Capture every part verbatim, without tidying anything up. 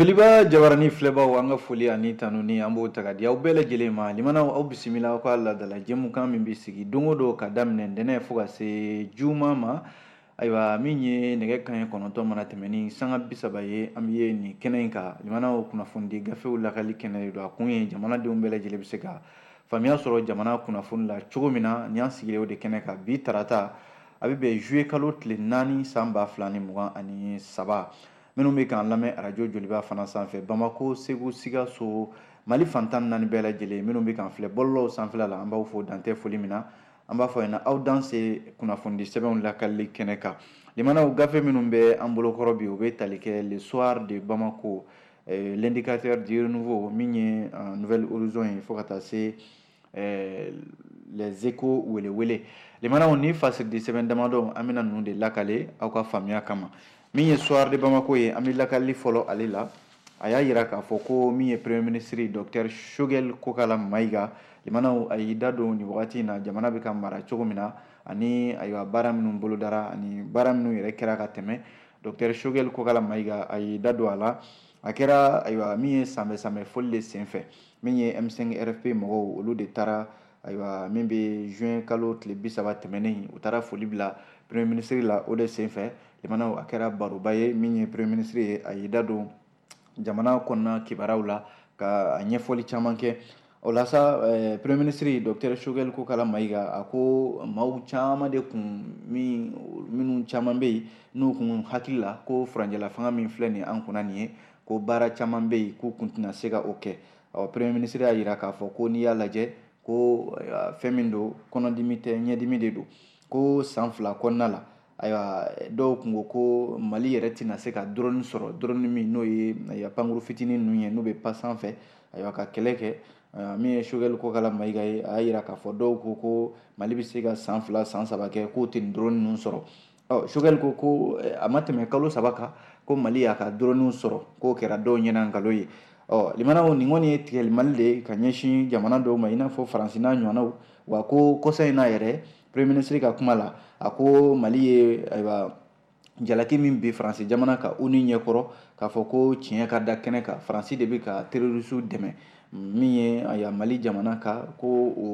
Joliba jabarani filɛbaw an ka foli ani tanu ni an b'o ta ka di aw bɛɛ lajɛlen ma limanaw aw bisimila aw ka ladala jɛmukan min bɛ sigi don o don ka daminɛ ntɛnɛn fo ka se juma ma ayiwa min ye nɛgɛ kanɲɛ kɔnɔntɔn mana tɛmɛ ni sanga bi saba ye an bɛ ye nin kɛnɛ in kan limanaw kunnafoni gafew lakali kɛnɛ de don a kun ye jamanadenw bɛɛ lajɛlen bɛ se ka faamuya sɔrɔ jamana kunnafoni la cogo min na ni an sigilen o de kɛnɛ kan bi tarata a bɛ bɛn juye kalo tile naani san ba fila ni mugan ani saba minnu bɛ k'an lamɛn arajo joliba fana sanfɛ bamako segu sikaso mali fantan naani bɛɛ lajɛlen minnu bɛ k'an filɛ bɔlɔlɔw sanfɛla la an b'aw fo dantɛ foli min na an b'a fɔ yen na aw danse kunnafoni sɛbɛnw lakali kɛnɛ kan limanaw gafe minnu bɛ an bolokɔrɔ bi u bɛ tali kɛ le soir de bamako euh, l'indicateur du renouveau min ye euh, nouvelle horizon ye fo ka taa se euh, les échos welewele limanaw ni fasiridi sɛbɛn damadɔ an bɛna ninnu de lakale aw ka faamuya kama min ye soir de bamako ye an bɛ lakali fɔlɔ ale la a y'a yira k'a fɔ ko min ye premier ministre docteur Choguel Kokala Mayiga limanaw a y'i da don nin wagati in na jamana bɛ ka mara cogo min na ani ayiwa baara minnu bolodara ani baara minnu yɛrɛ kɛra ka tɛmɛ docteur Choguel Kokala Mayiga a y'i da don a la a kɛra ayiwa min ye sanbɛ sanbɛ foli de senfɛ min ye M cinq R F P mɔgɔw olu de taara ayiwa min bɛ juin kalo tile bi saba tɛmɛnen u taara foli bila premier ministre la o de senfɛ limanaw a kɛra baroba ye min ye premier ministre ye a y'i da don jamana kɔnɔna kibaruyaw la ka a ɲɛfɔli caman kɛ o la sa eh, premier ministre docteur Choguel Kokala Mayiga a ko maaw caman de kun min minnu caman bɛ yen n'u kun hakili la ko furanjɛla fanga min filɛ nin an kunna nin ye ko baara caman bɛ yen k'u kun tɛna se ka o kɛ ɔ premier ministre y'a jira k'a fɔ ko n'i y'a lajɛ ko fɛn min don kɔnɔdimi tɛ ɲɛdimi de don ko san fila kɔnɔna la ayiwa dɔw kun ko ko mali yɛrɛ tɛna se ka drone sɔrɔ drone min n'o ye pankuru fitinin ninnu ye n'u bɛ pan sanfɛ ayiwa ka kɛlɛ kɛ min ye Choguel Kokala Mayiga ye a y'a jira k'a fɔ dɔw ko ko mali bɛ se ka san fila san saba kɛ k'o tɛ nin drone ninnu sɔrɔ ɔ Choguel ko ko a ma tɛmɛ kalo saba kan ko mali y'a ka drone sɔrɔ k'o kɛra dɔw ɲɛna nkalon ye ɔ limanaw nin kɔni ye tigɛli mali de ka ɲɛsin jamana dɔw ma i n'a fɔ faransi n'a ɲɔgɔnnaw wa ko kɔsa in na yɛrɛ premier ministre ka kuma la a ko mali ye ayiwa jalaki min bɛ faransi jamana kan o ni ɲɛkɔrɔ k'a fɔ ko tiɲɛ ka da kɛnɛ kan faransi de bɛ ka terrorisiw dɛmɛ min ye ayiwa mali jamana kan ko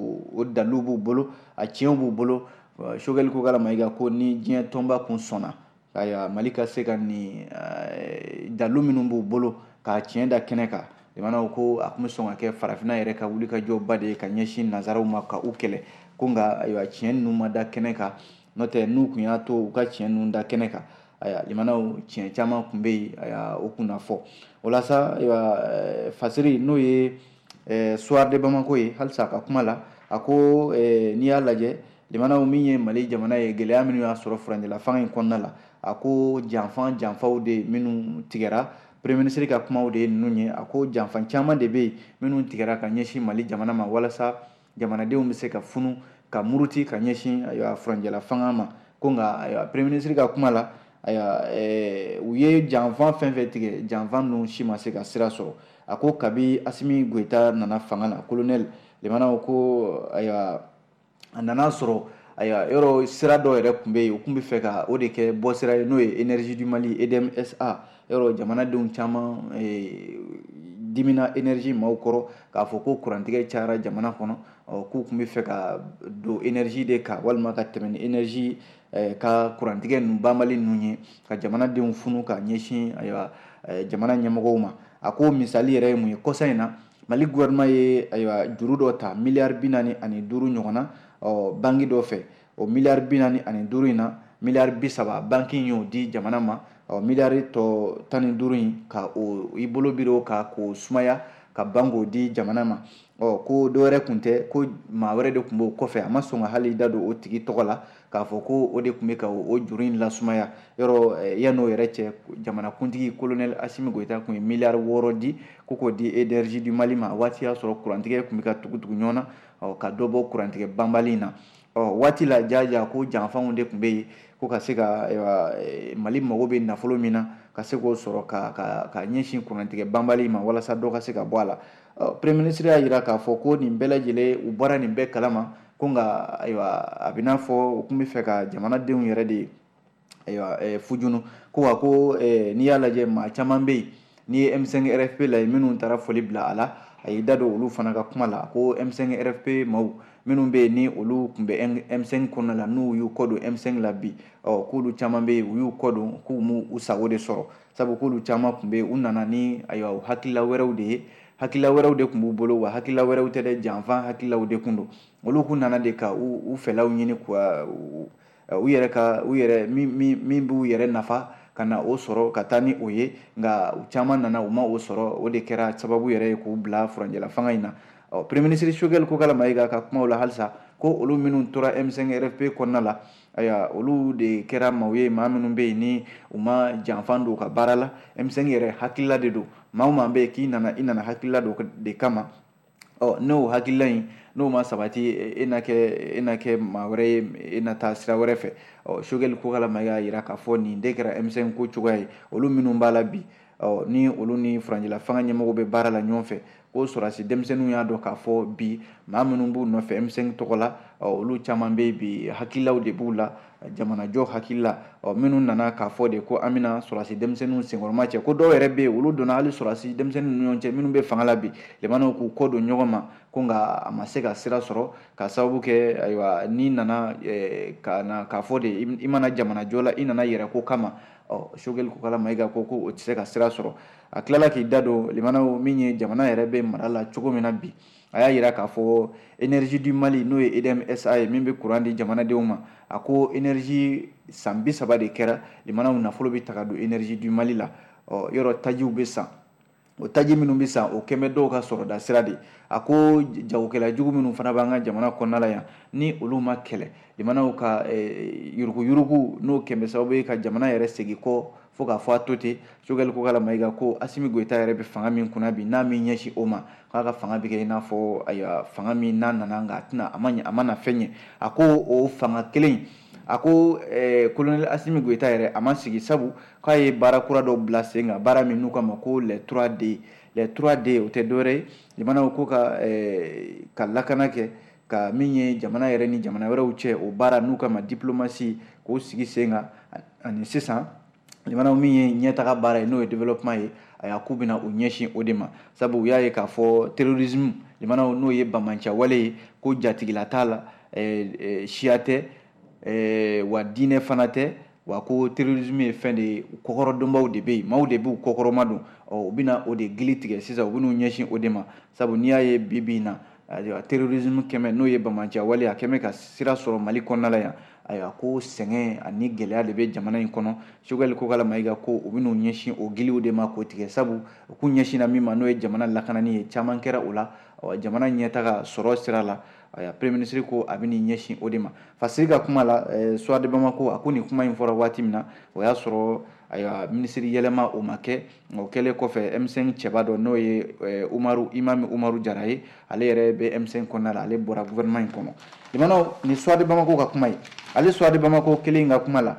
o dalilu b'u bolo a tiɲɛw b'u bolo Choguel Kokala Mayiga ko ni diɲɛ tɔnba kun sɔnna ayiwa mali ka se ka nin dalilu minnu b'u bolo k'a tiɲɛ da kɛnɛ kan limanaw ko a kun bɛ sɔn ka kɛ farafinna yɛrɛ ka wulikajɔba de ye ka ɲɛsin nanzaraw ma ka u kɛlɛ ko nka ayiwa tiɲɛ ninnu ma da kɛnɛ kan n'o tɛ n'u kun y'a to u ka tiɲɛ ninnu da kɛnɛ kan ayiwa limanaw tiɲɛ caman kun bɛ yen ayiwa o kunna fɔ o la sa ayiwa fasiri n'o ye soir de bamako ye halisa a ka kuma la a ko n'i y'a lajɛ limanaw min ye mali jamana ye gɛlɛya minnu y'a sɔrɔ furanjɛla fanga in kɔnɔna la a ko janfan janfaw de minnu tigɛra premier ministre ka kumaw de ye ninnu ye a ko janfan caman de bɛ yen minnu tigɛra ka ɲɛsin mali jamana ma walasa jamanadenw bɛ se ka funu ka muruti ka ɲɛsin ayiwa furanjɛla fanga ma ko nka ayiwa premier ministre ka kuma la ayiwa u ye janfan fɛn fɛn tigɛ janfan ninnu si ma se ka sira sɔrɔ a ko kabi Asimi Goyita nana fanga la colonel limanaw ko ayiwa a nana sɔrɔ ayiwa yɔrɔ sira dɔ yɛrɛ tun bɛ yen u tun bɛ fɛ ka o de kɛ bɔ sira ye n'o ye énergie du Mali E D M S A yɔrɔ jamanadenw caman dimina énergie maaw kɔrɔ k'a fɔ ko kurantigɛ cayara jamana kɔnɔ k'u tun bɛ fɛ ka don énergie de kan walima ka tɛmɛ ni énergie ka kurantigɛ ninnu banbali ninnu ye ka jamanadenw funu ka ɲɛsin ayiwa jamana ɲɛmɔgɔw ma a ko misali yɛrɛ ye mun ye kɔsa in na mali gouvernement ye ayiwa juru dɔ ta miliyari bi naani ani duuru ɲɔgɔnna ɔ banki dɔ fɛ o miliyari bi naani ani duuru in na miliyari bi saba banki in y'o di jamana ma ɔ miliyari tɔ tan ni duuru in ka o i bolo biri o kan k'o sumaya ka ban k'o di jamana ma ɔ ko dɔwɛrɛ kun tɛ ko maa wɛrɛ de tun b'o kɔfɛ a ma sɔn ka hali da don o tigi tɔgɔ la k'a fɔ ko o de tun bɛ ka o juru in lasumaya yɔrɔ yan'o yɛrɛ cɛ jamanakuntigi colonel Asimi Goyita kun ye miliyari wɔɔrɔ di ko k'o di énergie du Mali ma waati y'a sɔrɔ kurantigɛ kun bɛ ka tugutugu ɲɔgɔn na ɔ ka dɔ bɔ kurantigɛ banbali in na ɔ waati la jaja ko janfanw de tun bɛ yen ko ka se ka mali mago bɛ nafolo min na ka se k'o sɔrɔ ka ka ka ɲɛsin kurantigɛ banbali ma walasa dɔ ka se ka bɔ a la premier ministre y'a jira k'a fɔ ko nin bɛɛ lajɛlen u bɔra nin bɛɛ kalama ko nka ayiwa a bɛ n'a fɔ u tun bɛ fɛ ka jamanadenw yɛrɛ de ayiwa fujunu ko wa ko n'i y'a lajɛ maa caman bɛ yen ni ye M cinq R F P la minnu taara foli bila a la a y'i da don olu fana ka kuma la ko M cinq R F P maaw minnu bɛ yen ni olu tun bɛ M cinq kɔnɔna la n'u y'u kɔ don M cinq la bi ɔ k'olu caman bɛ yen u y'u kɔ don k'u m'u u sago de sɔrɔ sabu k'olu caman tun bɛ yen u nana ni ayiwa hakilila wɛrɛw de ye hakilila wɛrɛw de tun b'u bolo wa hakilila wɛrɛw tɛ dɛ janfan hakililaw de tun don olu kun nana de ka u u fɛlaw ɲini k'u u yɛrɛ ka u yɛrɛ min min b'u yɛrɛ nafa ka na o sɔrɔ ka taa ni o ye nka u caman nana u ma o sɔrɔ o de kɛra sababu yɛrɛ ye k'u bila furanjɛla fanga in na ɔ premier ministre Choguel Kokala Mayiga ka kumaw la halisa ko olu minnu tora M cinq R F P kɔnɔna la ayiwa olu de kɛra maaw ye maa minnu bɛ yen ni u ma janfan don u ka baara la M cinq yɛrɛ hakilila de don maa o maa bɛ yen k'i nana i nana hakilila don de kama ɔ n'o hakilila in n'o ma sabati e na kɛ e na kɛ maa wɛrɛ ye e na taa sira wɛrɛ fɛ ɔ Choguel Kokala Mayiga y'a jira k'a fɔ nin de kɛra M cinq ko cogoya ye olu minnu b'a la bi ɔ ni olu ni furanjɛla fanga ɲɛmɔgɔ bɛ baara la ɲɔgɔn fɛ ko sɔrɔdasi denmisɛnninw y'a dɔn k'a fɔ bi maa minnu b'u nɔfɛ M cinq tɔgɔ la ɔ olu caman bɛ bi hakililaw de b'u la jamanajɔ hakilila ɔ minnu nana k'a fɔ de ko an bɛna sɔrɔdasi denmisɛnninw senkɔrɔma cɛ ko dɔw yɛrɛ bɛ yen olu donna hali sɔrɔdasi denmisɛnninw ni ɲɔgɔn cɛ minnu bɛ fanga la bi lemanaw k'u kɔ don ɲɔgɔn ma ko nka a ma se ka sira sɔrɔ ka sababu kɛ ayiwa n'i nana ka na k'a fɔ de i mana jamanajɔ la i nana yɛrɛ ko kama ɔ Choguel Kokala Mayiga ko ko o tɛ se ka sira sɔrɔ a tilala k'i da don lemanaw min ye jamana yɛrɛ bɛ mara la cogo min na bi a y'a jira k'a fɔ énergie du Mali n'o ye E D M S A ye min bɛ courant di jamanadenw ma a ko énergie san bi saba de kɛra lemanaw nafolo bɛ ta ka don énergie du Mali la ɔ yɔrɔ tajiw bɛ san o taji minnu bɛ san o kɛmɛ dɔw ka sɔrɔda sira de a ko jagokɛla jugu minnu fana b'an ka jamana kɔnɔna la yan ni olu ma kɛlɛ lemanaw ka yurugu yurugu n'o kɛmɛ sababu ye ka jamana yɛrɛ segin kɔ fo k'a fɔ a to ten Choguel Kokala Mayiga ko Asimi Goyita yɛrɛ bɛ fanga min kunna bi n'a min ɲɛsin o ma k'a ka fanga bɛ kɛ i n'a fɔ ayiwa fanga min n'a nana nka a tɛna a ma ɲɛ a ma na fɛn ɲɛ a ko o fanga kelen a ko colonel Asimi Goyita yɛrɛ a ma sigi sabu k'a ye baara kura dɔw bila sen kan baara min n'u k'a ma ko les trois D les trois D o tɛ dɔwɛrɛ ye lemanaw ko ka ka lakana kɛ ka min ye jamana yɛrɛ ni jamana wɛrɛw cɛ o baara n'u k'a ma diplomatie k'o sigi sen kan ani sisan lemanaw min ye ɲɛtaga baara ye n'o ye développement ye a y'a k'u bɛna u ɲɛsin o de ma sabu u y'a ye k'a fɔ terrorisme lemanaw n'o ye bamanciya wale ye ko jatigila t'a la siya tɛ wa diinɛ fana tɛ wa ko terrorisme ye fɛn de ye kɔkɔrɔdonbaw de bɛ yen maaw de b'u kɔkɔrɔma don ɔ u bɛna o de gili tigɛ sisan u bɛn'u ɲɛsin o de ma sabu n'i y'a ye bi bi in na terrorisme kɛmɛ n'o ye bamanciya wale a kɛmɛ ka sira sɔrɔ Mali kɔnɔna la yan ayiwa ko sɛgɛn ani gɛlɛya de bɛ jamana in kɔnɔ Choguel Kokala Mayiga ko u bɛn'u ɲɛsin o giliw de ma k'o tigɛ sabu u k'u ɲɛsinna min ma n'o ye jamana lakanani ye caman kɛra o la jamana ɲɛtaga sɔrɔ sira la premier ministre ko a bɛ n'i ɲɛsin o de ma Fasiri ka kuma la Suwad Bamako a ko nin kuma in fɔra waati min na o y'a sɔrɔ ayiwa minisiri yɛlɛma o ma kɛ o kɛlen kɔfɛ M cinq cɛba dɔ n'o ye Umaru Imam Umaru Jara ye ale yɛrɛ bɛ M cinq kɔnɔna la ale bɔra gouvernement in kɔnɔ lemanaw ni Suwad Bamako ka kuma ye ale Suwad Bamako kelen ka kuma la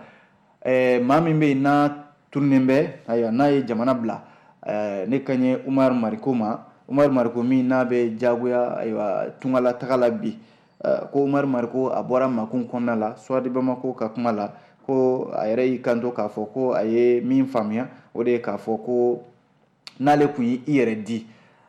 maa min bɛ yen n'a turunen bɛ ayiwa n'a ye jamana bila ne ka ɲɛ Umaru Mariko ma Umaru Mariko min n'a bɛ jagoya ayiwa tungala taga la bi ko Umaru Mariko a bɔra makun kɔnɔna la Suwad Bamako ka kuma la ko a yɛrɛ y'i kanto k'a fɔ ko a ye min faamuya o de ye k'a fɔ ko n'ale tun y'i yɛrɛ di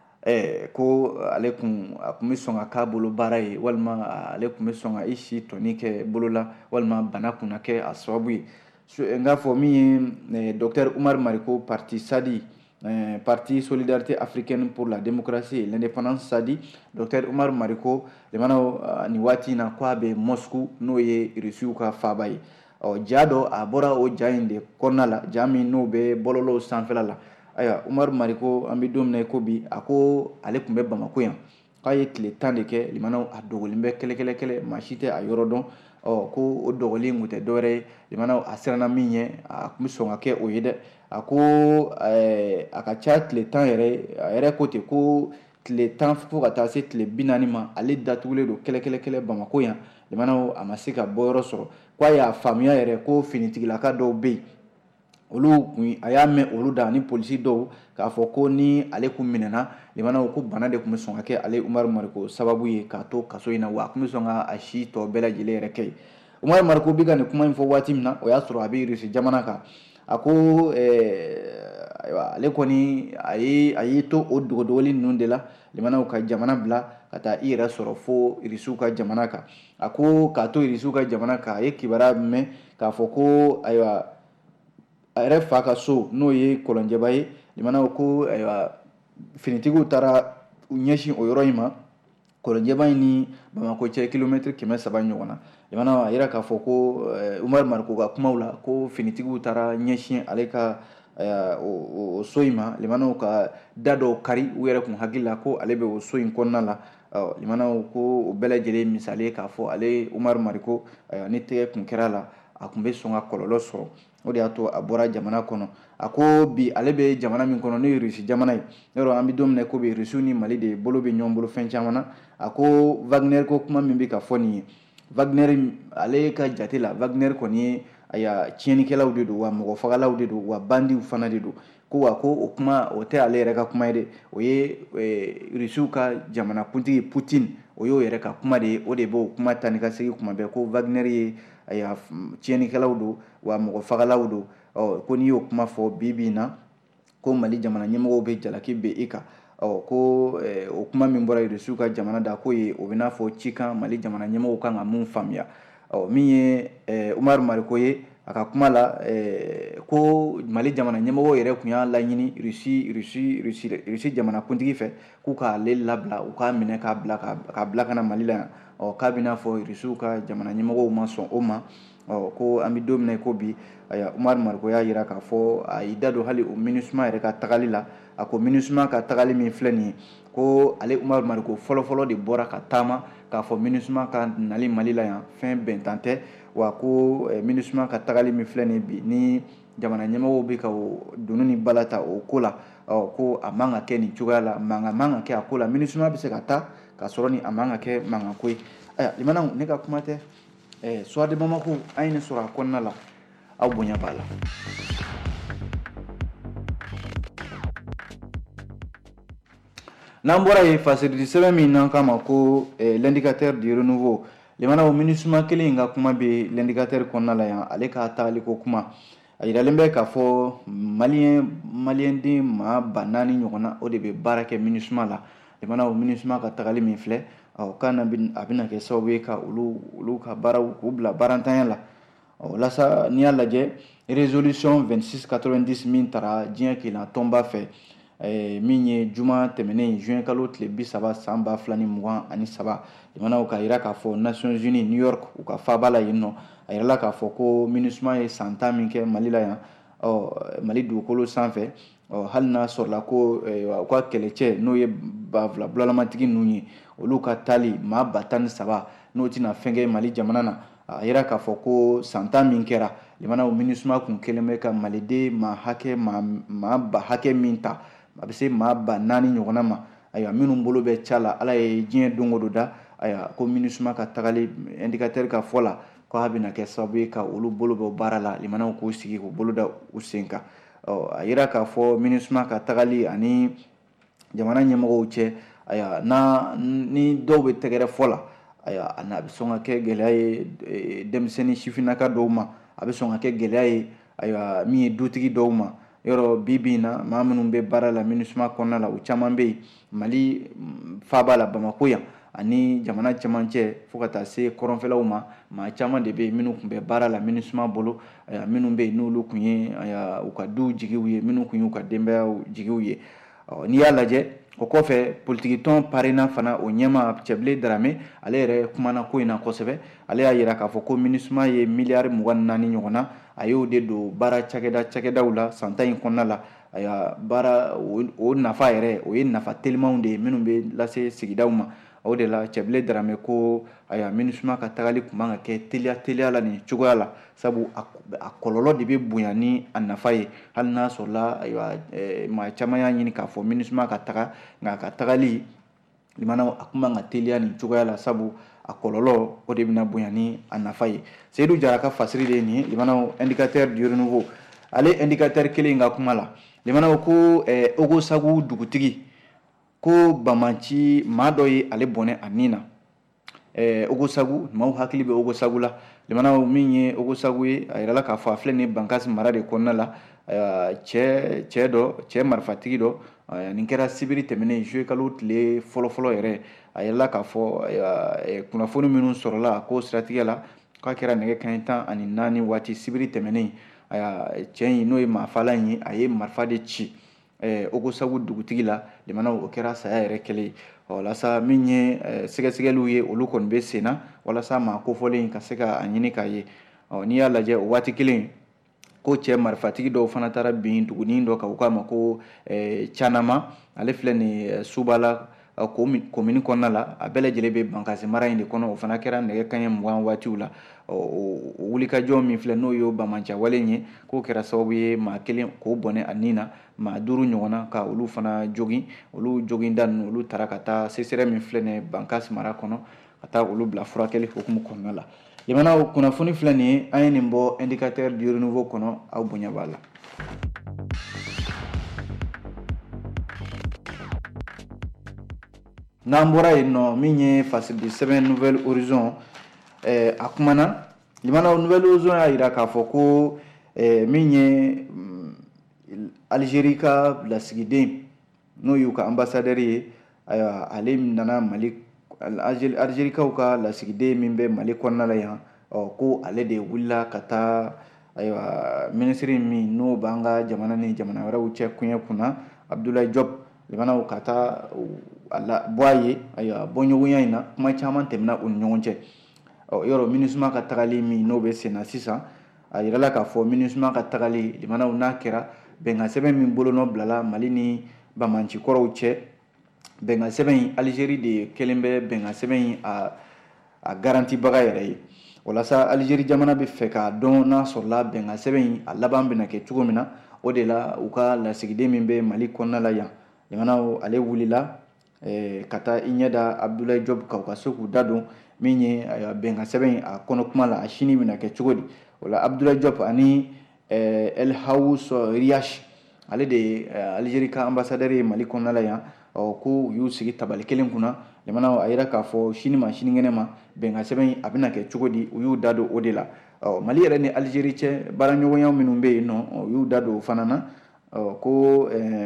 ko ale tun a tun bɛ sɔn ka k'a bolo baara ye walima ale tun bɛ sɔn ka i si tɔni kɛ bolo la walima bana kunna kɛ a sababu ye n k'a fɔ min ye docteur Umaru Mariko parti Sadi parti Solidarité Africaine pour la Démocratie et l'Indépendance Sadi docteur Umaru Mariko lemanaw nin waati in na ko a bɛ Moscou n'o ye Rusiw ka faaba ye ɔ ja dɔ a bɔra o ja in de kɔnɔna la ja min n'o bɛ bɔlɔlɔw sanfɛla la ayiwa Umaru Mariko an bɛ don min na i ko bi a ko ale tun bɛ Bamako yan k'a ye tile tan de kɛ lemanaw a dogolen bɛ kɛlɛ-kɛlɛ-kɛlɛ maa si tɛ a yɔrɔ dɔn ɔ ko o dogolen tun tɛ dɔwɛrɛ ye lemanaw a siranna min ɲɛ a tun bɛ sɔn ka kɛ o ye dɛ a ko a ka ca tile tan yɛrɛ a yɛrɛ ko ten ko tile tan fo ka taa se tile bi naani ma ale datugulen don kɛlɛ-kɛlɛ-kɛlɛ Bamako yan lemanaw a ma se ka bɔ yɔrɔ sɔrɔ ko a y'a faamuya yɛrɛ ko finitigilaka dɔw bɛ yen olu kun a y'a mɛn olu da ni polisi dɔw k'a fɔ ko ni ale kun minɛna lemanaw ko bana de tun bɛ sɔn ka kɛ ale Umaru Mariko sababu ye k'a to kaso in na wa a tun bɛ sɔn ka a si tɔ bɛɛ lajɛlen yɛrɛ kɛ ye Umaru Mariko bɛ ka nin kuma in fɔ waati min na o y'a sɔrɔ a bɛ Irisi jamana kan a ko ayiwa ale kɔni a ye a y'i to o dogodogoli ninnu de la limanaw ka jamana bila ka taa i yɛrɛ sɔrɔ fo irisiw ka jamana kan a ko k'a to irisiw ka jamana kan a ye kibaruya mɛn k'a fɔ ko ayiwa a yɛrɛ fa ka so n'o ye kɔlɔnjɛba ye limanaw ko ayiwa finitigiw taara u ɲɛsin o yɔrɔ in ma kɔlɔnjɛba in ni Bamako cɛ kilomɛtiri kɛmɛ saba ɲɔgɔn na limanaw a yira k'a fɔ ko Umaru Mariko ka kumaw la ko finitigiw taara ɲɛsin ale ka o so in ma limanaw ka da dɔw kari u yɛrɛ kun hakili la ko ale bɛ o so in kɔnɔna la limanaw ko o bɛɛ lajɛlen misali ye k'a fɔ ale Umaru Mariko ni tɛgɛ kun kɛra la a kun bɛ sɔn ka kɔlɔlɔ sɔrɔ o de y'a to a bɔra jamana kɔnɔ a ko bi ale bɛ jamana min kɔnɔ n'o ye Rusi jamana ye yɔrɔ an bɛ don min na ko bi Rusiw ni Mali de bolo bɛ ɲɔgɔn bolo fɛn caman na a ko Wagner ko kuma min bɛ ka fɔ nin ye Wagner ale ka jate la Wagner kɔni ye aya tiɲɛnikɛlaw de don wa mɔgɔ fagalaw de don wa bandiw fana de don ko wa ko o kuma o tɛ ale yɛrɛ ka kuma ye dɛ o ye Rusiw ka jamanakuntigi Putin o y'o yɛrɛ ka kuma de ye o de b'o kuma ta ni ka segin kuma bɛɛ ko Wagner ye aya tiɲɛnikɛlaw don wa mɔgɔ fagalaw don ɔ ko n'i y'o kuma fɔ bi bi in na ko Mali jamana ɲɛmɔgɔw bɛ jalaki bɛ i kan ɔ ko o kuma min bɔra Rusiw ka jamana da ko ye o bɛ n'a fɔ cikan Mali jamana ɲɛmɔgɔw kan ka mun faamuya ɔ min ye Umaru Mariko ye a ka kuma la ko Mali jamana ɲɛmɔgɔw yɛrɛ kun y'a laɲini Rusi Rusi Rusi Rusi jamanakuntigi fɛ k'u k'ale labila u k'a minɛ k'a bila k'a bila ka na Mali la yan ɔ k'a bɛ n'a fɔ Rusiw ka jamana ɲɛmɔgɔw ma sɔn o ma ɔ ko an bɛ don min na ko bi Umaru Mariko y'a jira k'a fɔ a y'i da don hali o MINUSMA yɛrɛ ka tagali la a ko MINUSMA ka tagali min filɛ nin ye ko ale Umaru Mariko fɔlɔfɔlɔ de bɔra ka taama k'a fɔ MINUSMA ka nali Mali la yan fɛn bɛntan tɛ wa ko MINUSMA ka tagali min filɛ nin bi ni jamana ɲɛmɔgɔw bɛ ka o donni ni bala ta o ko la ɔ ko a man ka kɛ nin cogoya la mankan man ka kɛ a ko la MINUSMA bɛ se ka taa k'a sɔrɔ ni a man ka kɛ mankan ko ye ayiwa limanaw ne ka kuma tɛ Soir de Bamako an ye nin sɔrɔ a kɔnɔna la aw bonya b'a la. N'an bɔra yen fasiridi sɛbɛn min n'an k'a ma ko l'indicateur du renouveau limanaw MINUSMA kelen in ka kuma bɛ l'indicateur kɔnɔna la yan ale ka tagali ko kuma a yiralen bɛ k'a fɔ maliyɛn maliyɛnden maa ba naani ɲɔgɔn na o de bɛ baara kɛ MINUSMA la limanaw MINUSMA ka tagali min filɛ ɔ k'a na a bɛna kɛ sababu ye ka olu olu ka baaraw k'u bila baarantanya la ɔ walasa n'i y'a lajɛ résolution vingt-six quatre-vingt-dix min taara diɲɛ kelenna tɔnba fɛ min ye juma tɛmɛnen juin kalo tile bi saba san ba fila ni mugan ani saba limanaw ka yira k'a fɔ Nations Unies New York u ka faaba la yen nɔ a yirala k'a fɔ ko MINUSMA ye san tan min kɛ Mali la yan ɔ Mali dugukolo sanfɛ ɔ hali n'a sɔrɔla ko u ka kɛlɛcɛ n'o ye banfula bulalamatigi ninnu ye olu ka taali maa ba tan ni saba n'o tɛna fɛn kɛ Mali jamana na a yira k'a fɔ ko san tan min kɛra limanaw MINUSMA kun kelen bɛ ka maliden maa hakɛ maa ba hakɛ min ta a bɛ se maa ba naani ɲɔgɔnna ma ayiwa minnu bolo bɛ ca la ala ye diɲɛ don o don da ayiwa ko MINUSMA ka tagali indicateur ka fɔ la ko a bɛna kɛ sababu ye ka olu bolo bɔ baara la limanaw k'u sigi k'u bolo da u sen kan ɔ a yira k'a fɔ MINUSMA ka tagali ani jamana ɲɛmɔgɔw cɛ ayiwa na ni dɔw bɛ tɛgɛrɛ fɔ la ayiwa a bɛ sɔn ka kɛ gɛlɛya ye denmisɛnnin sifinnaka dɔw ma a bɛ sɔn ka kɛ gɛlɛya ye ayiwa min ye dutigi dɔw ma yɔrɔ bi bi in na maa minnu bɛ baara la MINUSMA kɔnɔna la u caman bɛ yen Mali faaba la Bamako yan ani jamana cɛmancɛ fo ka taa se kɔrɔnfɛlaw ma maa caman de bɛ yen minnu tun bɛ baara la MINUSMA bolo minnu bɛ yen n'olu tun ye u ka duw jigiw ye minnu tun y'u ka denbayaw jigiw ye n'i y'a lajɛ o kɔfɛ politiki tɔn parena fana o ɲɛma Cɛbilen Darame ale yɛrɛ kumana ko in na kosɛbɛ ale y'a jira k'a fɔ ko MINUSMA ye miliyari mugan ni naani ɲɔgɔn na a y'o de don baara cakɛda cakɛdaw la san tan in kɔnɔna la ayiwa baara o nafa yɛrɛ o ye nafa telimanw de ye minnu bɛ lase sigidaw ma o de la Cɛbilen Darame ko ayiwa MINUSMA ka tagali kun man ka kɛ teliya teliya la nin cogoya la sabu a kɔlɔlɔ de bɛ bonya ni a nafa ye hali n'a sɔrɔla ayiwa maa caman y'a ɲini k'a fɔ MINUSMA ka taga nka a ka tagali limanaw a kun man ka teliya nin cogoya la sabu a kɔlɔlɔ o de bɛna bonya ni a nafa ye Seyidu Jara ka fasiri de ye nin ye limanaw indicateur du renouveau ale indicateur kelen ka kuma la limanaw ko Ogosagu dugutigi ko Bamaci maa dɔ ye ale bɔnɛ a nin na Ogosagu maaw hakili bɛ Ogosagu la limanaw min ye Ogosagu ye a yirala k'a fɔ a filɛ nin Bankasi mara de kɔnɔna la cɛ cɛ dɔ cɛ marifatigi dɔ nin kɛra sibiri tɛmɛnen juillet kalo tile fɔlɔfɔlɔ yɛrɛ a yɛlɛla k'a fɔ kunnafoni minnu sɔrɔla ko siratigɛ la k'a kɛra nɛgɛ kanɲɛ tan ani naani waati sibiri tɛmɛnen cɛ in n'o ye maafalan in ye a ye marifa de ci Ogosagu dugutigi la limana o kɛra saya yɛrɛ kɛlen walasa min ye sɛgɛsɛgɛliw ye olu kɔni bɛ sen na walasa maa kofɔlen ka se ka ɲini k'a ye n'i y'a lajɛ o waati kelen ko cɛ marifatigi dɔw fana taara bin dugunin dɔ kan u k'a ma ko Canama ale filɛ nin Subala komini kɔnɔna la a bɛɛ lajɛlen bɛ Bankasi mara in de kɔnɔ o fana kɛra nɛgɛ kanɲɛ mugan waatiw la o wulikajɔ min filɛ n'o ye bamanciya wale ye k'o kɛra sababu ye maa kelen k'o bɔnɛ a nin na maa duuru ɲɔgɔnna ka olu fana jogin olu joginda ninnu olu taara ka taa C S R E min filɛ nin ye Bankasi mara kɔnɔ ka taa olu bila furakɛli hukumu kɔnɔna la jamana kunnafoni filɛ nin ye an ye nin bɔ indicateur du renouveau kɔnɔ aw bonya b'a la. N'an bɔra yen nɔ min ye fasilidi sɛbɛn Nouvelle Horizon a kumana limana Nouvelle Horizon y'a jira k'a fɔ ko min ye Algérie ka lasigiden n'o y'u ka ambassadeur ye ale nana Mali Algérikaw ka lasigiden min bɛ Mali kɔnɔna la yan ko ale de wulila ka taa ministre min n'o b'an ka jamana ni jamana wɛrɛw cɛ kuɲɛ kunna Abdoulaye Diop limanaw ka taa bɔ a ye bɔɲɔgɔnya in na kuma caman tɛmɛna u ni ɲɔgɔn cɛ yɔrɔ MINUSMA ka tagali min n'o bɛ sen na sisan a yirala k'a fɔ MINUSMA ka tagali limanaw n'a kɛra bɛnkan sɛbɛn min bolonɔ bilala Mali ni Bamanci kɔrɔw cɛ bɛnkan sɛbɛn in Algérie de kelen bɛ bɛnkan sɛbɛn in a garantibaga yɛrɛ ye walasa Algérie jamana bɛ fɛ k'a dɔn n'a sɔrɔla bɛnkan sɛbɛn in a laban bɛna kɛ cogo min na o de la u ka lasigiden min bɛ Mali kɔnɔna la yan limanaw ale wulila ka taa i ɲɛ da Abdoulaye Diop kan u ka se k'u da don min ye bɛnkan sɛbɛn in a kɔnɔ kuma la a sini bɛna kɛ cogo di o la Abdoulaye Diop ani El Haous Riach ale de ye Algérie ka ambassadeur ye Mali kɔnɔna la yan ko u y'u sigi tabali kelen kunna limanaw a yira k'a fɔ sini ma sinikɛnɛ ma bɛnkan sɛbɛn in a bɛna kɛ cogo di u y'u da don o de la Mali yɛrɛ ni Algérie cɛ baaraɲɔgɔnya minnu bɛ yen nɔ u y'u da don o fana na ko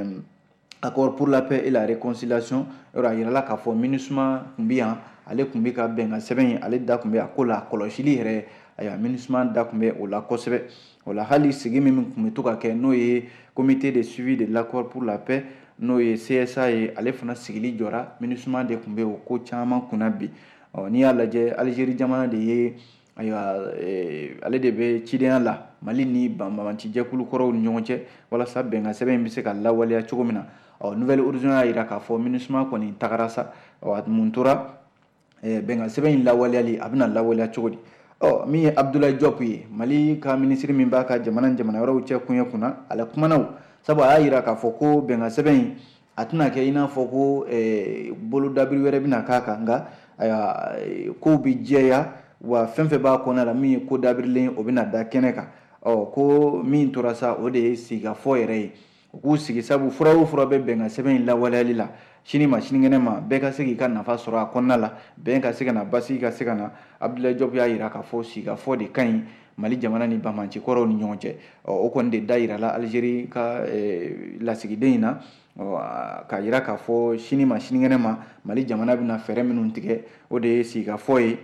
accord pour la paix et la réconciliation yɔrɔ a yirala k'a fɔ MINUSMA tun bɛ yan ale tun bɛ ka bɛnkan sɛbɛn in ale da tun bɛ a ko la kɔlɔsili yɛrɛ ayiwa MINUSMA da tun bɛ o la kosɛbɛ o la hali sigi min tun bɛ to ka kɛ n'o ye comité de suivi de l'accord pour la paix n'o ye C S A ye ale fana sigili jɔra MINUSMA de tun bɛ o ko caman kunna bi n'i y'a lajɛ Algérie jamana de ye ayiwa ale de bɛ cidenya la Mali ni Bamanci jɛkulu kɔrɔw ni ɲɔgɔn cɛ walasa bɛnkan sɛbɛn in bɛ se ka lawaleya cogo min na Nouvelle Horizon y'a jira k'a fɔ MINUSMA kɔni tagara sa mun tora bɛnkan sɛbɛn in lawaleyali a bɛna lawaleya cogo di min ye Abdoulaye Diop ye Mali ka ministre min b'a ka jamana jamana wɛrɛw cɛ kuɲɛ kunna ale kumana sabu a y'a jira k'a fɔ ko bɛnkan sɛbɛn in a tɛna kɛ i n'a fɔ ko bolodabiri wɛrɛ bɛna k'a kan nka kow bɛ jɛya wa fɛn fɛn b'a kɔnɔna la min ye ko dabirilen o bɛna da kɛnɛ kan ko min tora sa o de ye sigikafɔ yɛrɛ ye u k'u sigi sabu fura o fura bɛ bɛnkan sɛbɛn in lawaleyali la sini ma sinikɛnɛ ma bɛɛ ka se k'i ka nafa sɔrɔ a kɔnɔna la bɛn ka se ka na basigi ka se ka na Abdoulaye Diop y'a jira k'a fɔ sigikafɔ de ka ɲi Mali jamana ni Bamanci kɔrɔw ni ɲɔgɔn cɛ o kɔni de da yirala Algérie ka lasigiden in na k'a jira k'a fɔ sini ma sinikɛnɛ ma Mali jamana bɛna fɛɛrɛ minnu tigɛ o de ye sigikafɔ ye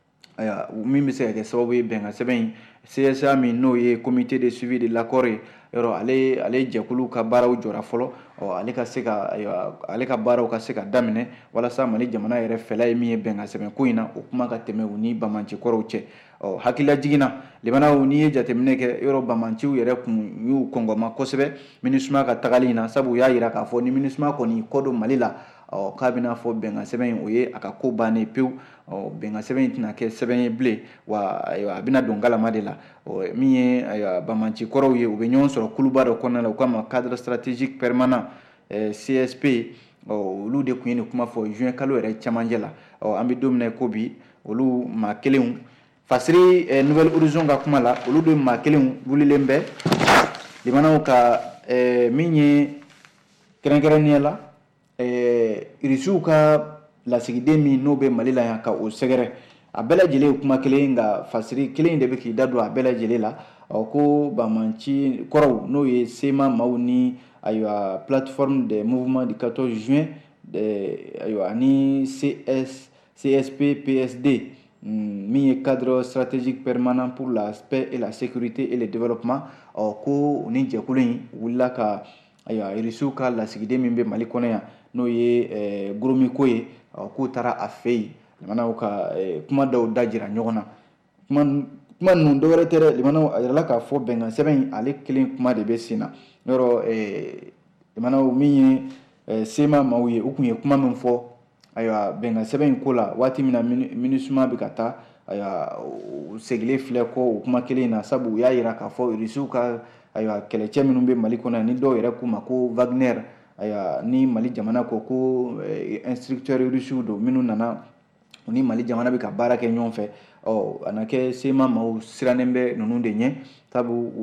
min bɛ se ka kɛ sababu ye bɛnkan sɛbɛn in C S A min n'o ye comité de suivi de l'accord ye yɔrɔ ale ale jɛkulu ka baaraw jɔra fɔlɔ ale ka se ka ale ka baaraw ka se ka daminɛ walasa Mali jamana yɛrɛ fɛla ye min ye bɛnkan sɛbɛn ko in na o kuma ka tɛmɛ u ni Bamanci kɔrɔw cɛ hakilila jiginna limanaw n'i ye jateminɛ kɛ yɔrɔ Bamanciw yɛrɛ kun y'u kɔngɔma kosɛbɛ MINUSMA ka tagali in na sabu u y'a jira k'a fɔ ni MINUSMA kɔni kɔ don Mali la k'a bɛna fɔ bɛnkan sɛbɛn in o ye a ka ko bannen pewu bɛnkan sɛbɛn in tɛna kɛ sɛbɛn ye bilen wa a bɛna don galama de la min ye Bamanci kɔrɔw ye u bɛ ɲɔgɔn sɔrɔ kuluba dɔ kɔnɔna la u k'a ma cadre stratégique permanent C S P olu de tun ye nin kuma fɔ juin kalo yɛrɛ cɛmancɛ la an bɛ don min na ko bi olu maa kelenw fasiri Nouvelle Horizon ka kuma la olu de maa kelenw wulilen bɛ limanaw ka min ye kɛrɛnkɛrɛnnenya la Irisiw ka lasigiden min n'o bɛ Mali la yan ka o sɛgɛrɛ a bɛɛ lajɛlen kuma kelen nka fasiri kelen de bɛ k'i da don a bɛɛ lajɛlen la ko bamanci kɔrɔw n'o ye sema maaw ni ayiwa plateforme de mouvement du quatorze juin ayiwa ani C S P P S D min ye cadre stratégique permanent pour la paix et la sécurité et le développement ko ni jɛkulu in wulila ka ayiwa irisiw ka lasigiden min bɛ Mali kɔnɔ yan n'o ye Goromiko ye k'u taara a fɛ yen limanaw ka kuma dɔw da jira ɲɔgɔn na kuma kuma ninnu dɔwɛrɛ tɛ dɛ limanaw a yirala k'a fɔ bɛnkan sɛbɛn in ale kelen kuma de bɛ sen na yɔrɔ limanaw min ye sema maaw ye u tun ye kuma min fɔ ayiwa bɛnkan sɛbɛn in ko la waati min na MINUSMA bɛ ka taa ayiwa u segilen filɛ kɔ o kuma kelen in na sabu u y'a yira k'a fɔ irisiw ka ayiwa kɛlɛcɛ minnu bɛ Mali kɔnɔ yan ni dɔw yɛrɛ k'u ma ko Wagner ayiwa ni Mali jamana ko ko instructeur irisiw don minnu nana u ni Mali jamana bɛ ka baara kɛ ɲɔgɔn fɛ ɔ a na kɛ sema maaw sirannen bɛ ninnu de ɲɛ sabu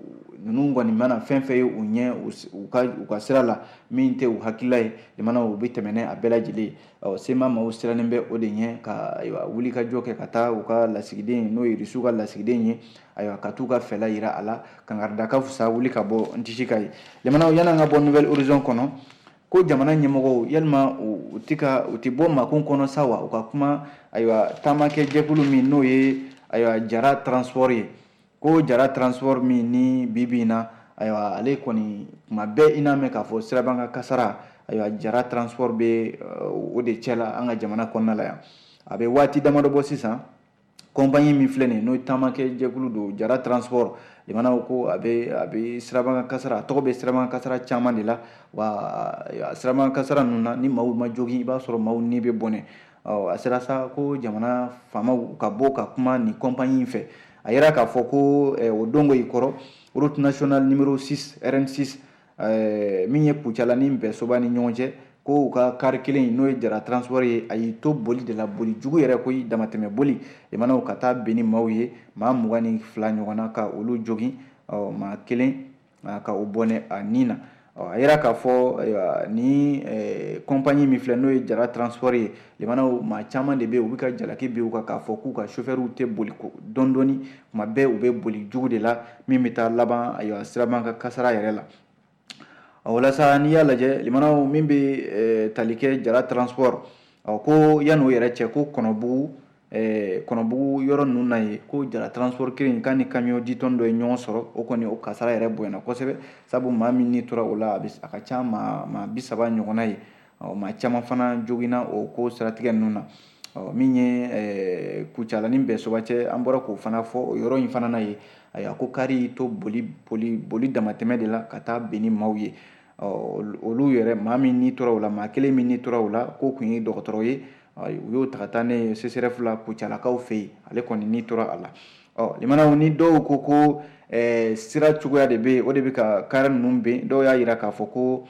ninnu kɔni mana fɛn fɛn ye u ɲɛ u ka u ka sira la min tɛ u hakilila ye limana u bɛ tɛmɛ ni a bɛɛ lajɛlen ɔ sema maaw sirannen bɛ o de ɲɛ ka ayiwa wuli ka jɔ kɛ ka taa u ka lasigiden n'o ye irisiw ka lasigiden ye ayiwa ka t'u ka fɛla yira a la kangarida ka fusa wuli ka bɔ ntisi ka ye limanaw yan'an ka bɔ nouvelle horizon kɔnɔ ko jamana ɲɛmɔgɔw yalima u tɛ ka u tɛ bɔ makun kɔnɔ sa wa u ka kuma ayiwa taamakɛ jɛkulu min n'o ye ayiwa Jara transport ye ko Jara transport min ni bi bi in na ayiwa ale kɔni kuma bɛɛ i n'a mɛn k'a fɔ sirabanka kasara ayiwa Jara transport bɛ o de cɛ la an ka jamana kɔnɔna la yan a bɛ waati damadɔ bɔ sisan compagnie min filɛ nin ye n'o taamakɛ jɛkulu don Jara transport limanaw ko a bɛ a bɛ sirabanka kasara a tɔgɔ bɛ sirabanka kasara caman de la wa sirabanka kasara ninnu na ni maaw ma jogin i b'a sɔrɔ maaw ni bɛ bɔnɛ a sera sa ko jamana faamaw ka bɔ ka kuma nin compagnie in fɛ a yira k'a fɔ ko o dongo i kɔrɔ route nationale numéro six R N six min ye Kucala ni Nbɛsoba ni ɲɔgɔn cɛ ko u ka kari kelen n'o ye Jara transport ye a y'i to boli de la boli jugu yɛrɛ ko i damatɛmɛ boli limanaw ka taa bɛn ni maaw ye maa mugan ni fila ɲɔgɔn na ka olu jogin maa kelen ka o bɔnɛ a nin na a yira k'a fɔ ni compagnie min filɛ n'o ye Jara transport ye limanaw maa caman de bɛ yen u bɛ ka jalaki bin u kan k'a fɔ k'u ka chauffeur tɛ boli dɔɔni dɔɔni kuma bɛɛ u bɛ boli jugu de la min bɛ taa laban ayiwa sirabanka kasara yɛrɛ la walasa n'i y'a lajɛ limanaw min bɛ tali kɛ Jara transport ko yan'o yɛrɛ cɛ ko Kɔnɔbugu Kɔnɔbugu yɔrɔ ninnu na ye ko Jara transport kelen k'a ni camion dix tonnes dɔ ye ɲɔgɔn sɔrɔ o kɔni o kasara yɛrɛ bonyana kosɛbɛ sabu maa min ni tora o la a ka ca maa maa bi saba ɲɔgɔnna ye maa caman fana joginna o ko siratigɛ ninnu na min ye Kucala ni Nbɛsoba cɛ an bɔra k'o fana fɔ o yɔrɔ in fana na ye ayiwa ko kari y'i to boli boli boli damatɛmɛ de la ka taa bɛn ni maaw ye olu yɛrɛ maa min ni tora o la maa kelen min ni tora o la k'o tun ye dɔgɔtɔrɔ ye u y'o ta ka taa ne C S R F la Kucalakaw fɛ yen ale kɔni ni tora a la ɔ limanaw ni dɔw ko ko sira cogoya de bɛ yen o de bɛ ka kari ninnu bɛn dɔw y'a jira k'a fɔ ko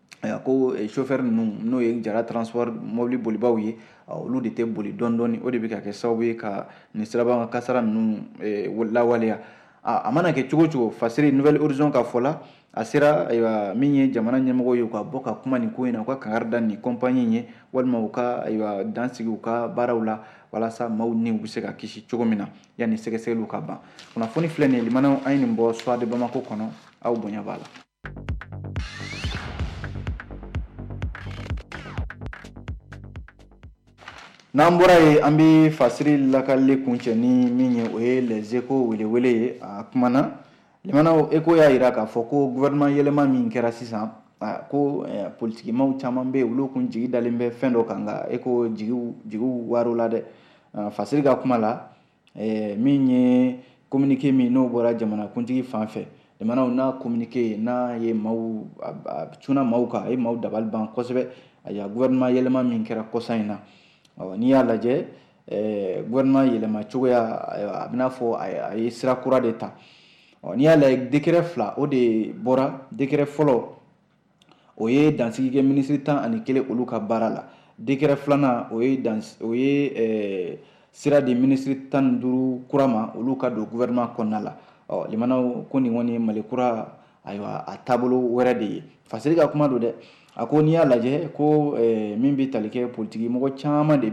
ko chauffeur ninnu n'o ye Jara transport mobili bolibaw ye olu de tɛ boli dɔɔni dɔɔni o de bɛ ka kɛ sababu ye ka nin sirabanka kasara ninnu lawaleya a mana kɛ cogo cogo fasiri nouvelle horizon ka fɔ la a sera ayiwa min ye jamana ɲɛmɔgɔ ye u ka bɔ ka kuma nin ko in na u ka kangari da nin compagnie in ye walima u ka ayiwa dansigi u ka baaraw la walasa maaw ni u bɛ se ka kisi cogo min na yanni sɛgɛsɛgɛliw ka ban kunnafoni filɛ nin ye limanaw an ye nin bɔ Soir de Bamako kɔnɔ aw bonya b'a la. n'an bɔra ye an bɛ fasiri lakalili kuncɛ ni min ye o ye les échos welewele ye a kumana limanaw écho y'a jira k'a fɔ ko gouvernement yɛlɛma min kɛra sisan ko politikimaw caman bɛ yen olu kun jigi dalen bɛ fɛn dɔ kan nka écho jigiw jigiw war'o la dɛ fasiri ka kuma la min ye communiqué min n'o bɔra jamanakuntigi fan fɛ limanaw n'a communiqué n'a ye maaw a cunna maaw kan a ye maaw dabali ban kosɛbɛ ayiwa gouvernement yɛlɛma min kɛra kɔsan in na n'i y'a lajɛ gouvernement yɛlɛma cogoya a bɛna fɔ a ye sira kura de ta n'i y'a lajɛ décret fila o de bɔra décret fɔlɔ o ye dansigikɛ minisiri tan ani kelen olu ka baara la décret filanan o ye o ye sira di minisiri tan ni duuru kura ma olu ka don gouvernement kɔnɔna la limanaw ko nin kɔni ye Mali kura ayiwa a taabolo wɛrɛ de ye fasiri ka kuma don dɛ a ko n'i y'a lajɛ ko min bɛ tali kɛ politiki mɔgɔ caman de bɛ yen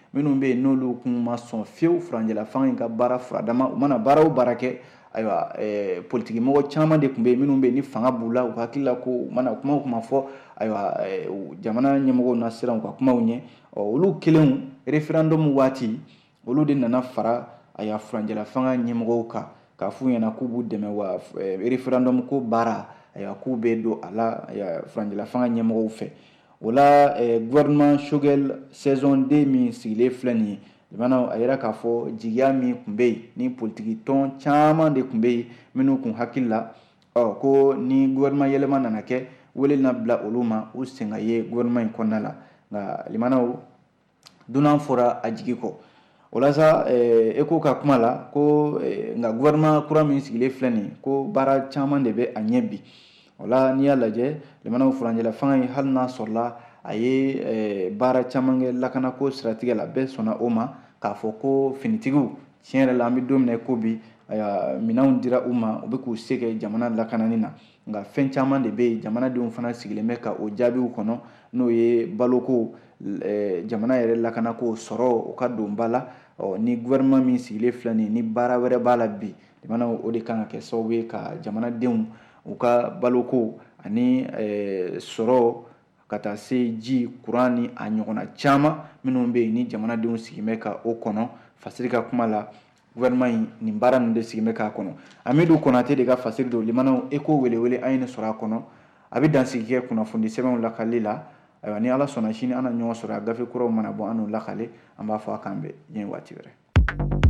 minnu bɛ yen n'olu kun ma sɔn fiyewu furanjɛla fanga in ka baara furadama u mana baara o baara kɛ ayiwa politiki mɔgɔ caman de tun bɛ yen minnu bɛ yen ni fanga b'u la u hakili la ko u mana kuma o kuma fɔ ayiwa jamana ɲɛmɔgɔw na siran u ka kumaw ɲɛ olu kelenw référendum waati olu de nana fara ayiwa furanjɛla fanga ɲɛmɔgɔw kan k'a f'u ɲɛna k'u b'u dɛmɛ wa référendum ko baara ayiwa k'u bɛ don a la furanjɛla fanga ɲɛmɔgɔw fɛ o la gouvernement Choguel saison deux min sigilen filɛ nin ye limana a yira k'a fɔ jigiya min tun bɛ yen ni politiki tɔn caman de tun bɛ yen minnu kun hakili la ɔ ko ni gouvernement yɛlɛma nana kɛ wele na bila olu ma u sen ka ye gouvernement in kɔnɔna la nka limanaw dunan fɔra a jigi kɔ o la sa Eko ka kuma la ko nka gouvernement kura min sigilen filɛ nin ye ko baara caman de bɛ a ɲɛ bi o la n'i y'a lajɛ limanaw furanjɛla fanga in hali n'a sɔrɔla a ye baara caman kɛ lakanako siratigɛ la bɛɛ sɔnna o ma k'a fɔ ko finitigiw tiɲɛ yɛrɛ la an bɛ don min na ko bi minɛnw dira u ma u bɛ k'u se kɛ jamana lakanani na nka fɛn caman de bɛ yen jamanadenw fana sigilen bɛ ka o jaabiw kɔnɔ n'o ye baloko jamana yɛrɛ lakanako sɔrɔ o ka don ba la ni gouvernement min sigilen filɛ nin ye ni baara wɛrɛ b'a la bi limanaw o de kan ka kɛ sababu ye ka jamanadenw u ka baloko ani sɔrɔ ka taa se ji kuran ni a ɲɔgɔnna caman minnu bɛ yen ni jamanadenw sigin bɛ ka o kɔnɔ fasiri ka kuma la gouvernement in nin baara ninnu de sigin bɛ k'a kɔnɔ Amidu Konate de ka fasiri don limanaw Eko wele wele an ye nin sɔrɔ a kɔnɔ a bɛ dansigi kɛ kunnafoni sɛbɛnw lakali la ayiwa ni Ala sɔnna sini an na ɲɔgɔn sɔrɔ a gafe kuraw mana bɔ an n'u lakale an b'a fɔ a k'an bɛn diɲɛ waati wɛrɛ